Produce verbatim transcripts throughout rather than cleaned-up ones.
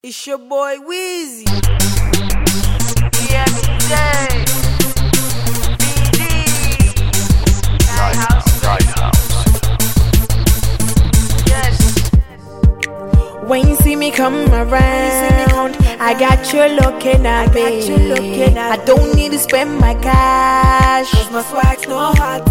It's your boy Weezy. Yeah, D D. Lighthouse. Lighthouse. Yes. When you see me come around, I got you looking at me. I don't need to spend my cash, cause my swag's not hard to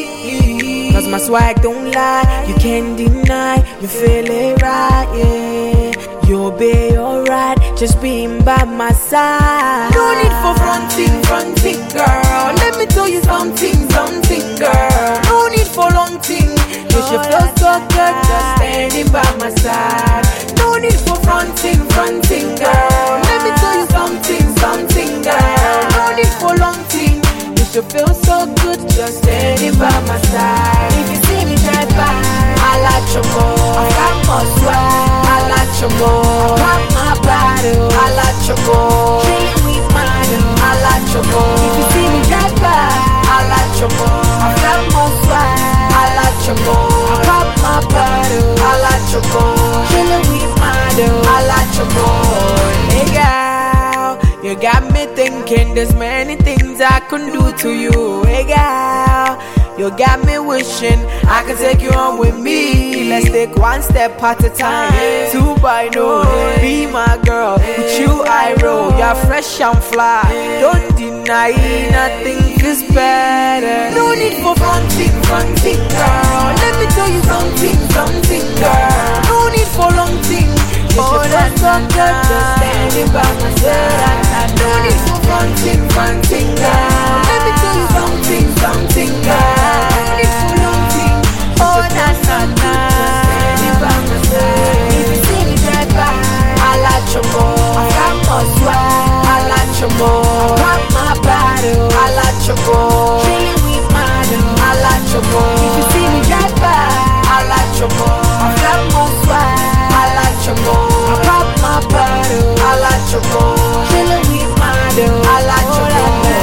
see. Cause my swag don't lie, you can't deny. You feel it right, yeah. You'll be alright, just being by my side. No need for fronting, fronting, girl. Let me tell you something, something, girl. No need for long thing. You should feel so good just standing by my side. No need for fronting, fronting, girl. Let me tell you something, something, girl. No need for long thing. You should feel so good just standing by my side. If you see me drive by, I like your more. I got more swag. I like your more. I pop my bottle. I like your more. Chillin' with mine. I like your more. If you see me drive by, I like your more. I got more swag. I like your more. I pop my bottle. I like your more. Chillin' with mine. I like your more. Hey girl, you got me thinking there's many things I can do to you. Hey girl, you got me wishing I could take you on with me. Let's take one step at a time, two by no. Be my girl, with you I roll. You're fresh and fly, don't deny nothing is better. No need for fronting, fronting, girl. Let me tell you something, something, girl. No need for long thing. You should feel so good just standing by my side. No need for fronting, fronting, girl. Let me tell you something, something, girl. No need for long thing. Oh, na na na. Standing by my side. If you see me drive by, I like your more. I got more swag. I like your more. I pop my bottle. I like your more. Chillin' with mine. I like your more. If you see me drive by, I like your more. I got more swag. I like your more. I pop my bottle. I like your more. Chillin' with mine. I like your more.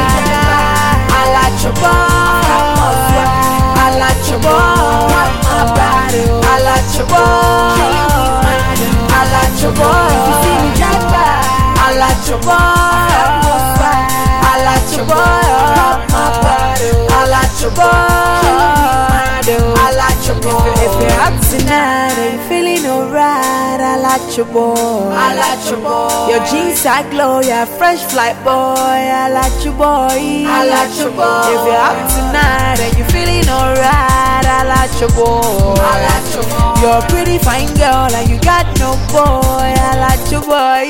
I like your more. I got more swag. I like your more. Pop my bottle. I like your more. Chillin' with mine. I like your more. If you see me drive by, I like your more. I got more swag. I like your more. Pop my bottle. I like your more. Chillin' with mine. I like your more. If you're up tonight and you're feeling alright, I like your boy. I like your boy. Your jeans are glow, you're a fresh flight boy. I like your boy. I like your boy. If you're up tonight and you're feeling alright, I like your boy. I like your boy. You're a pretty fine girl and you got no boy. I like your boy.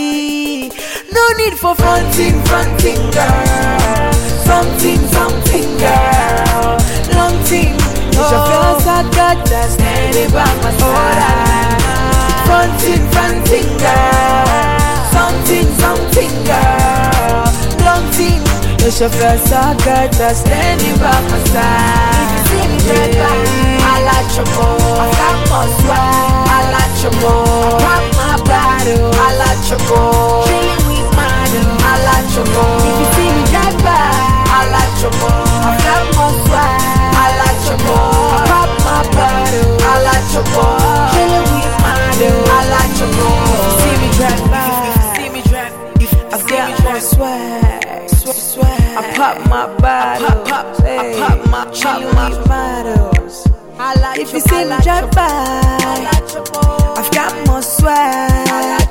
No need for fronting, fronting, girl. Something, something, girl. Long thing. You should feel so good just standing by my side. Fronting, fronting, girl. Something, something, girl. Long thing. You should feel so good just standing by my side. If you see me drive by, I like your more. I got more swag. I like your more. I pop my bottle. I like your more. Chillin' with mine. I like your more. If you see me drive by, I like your more. I got more swag. I like your more. I pop my bottle. I like your more. Chillin' with mine. I like your more. If you see me drive by, see me drive. I've got more swag. Swag. I pop my bottle. I pop, pop, hey. I pop my chillin' with bottles. I like if you see me drive by, I've got more swag.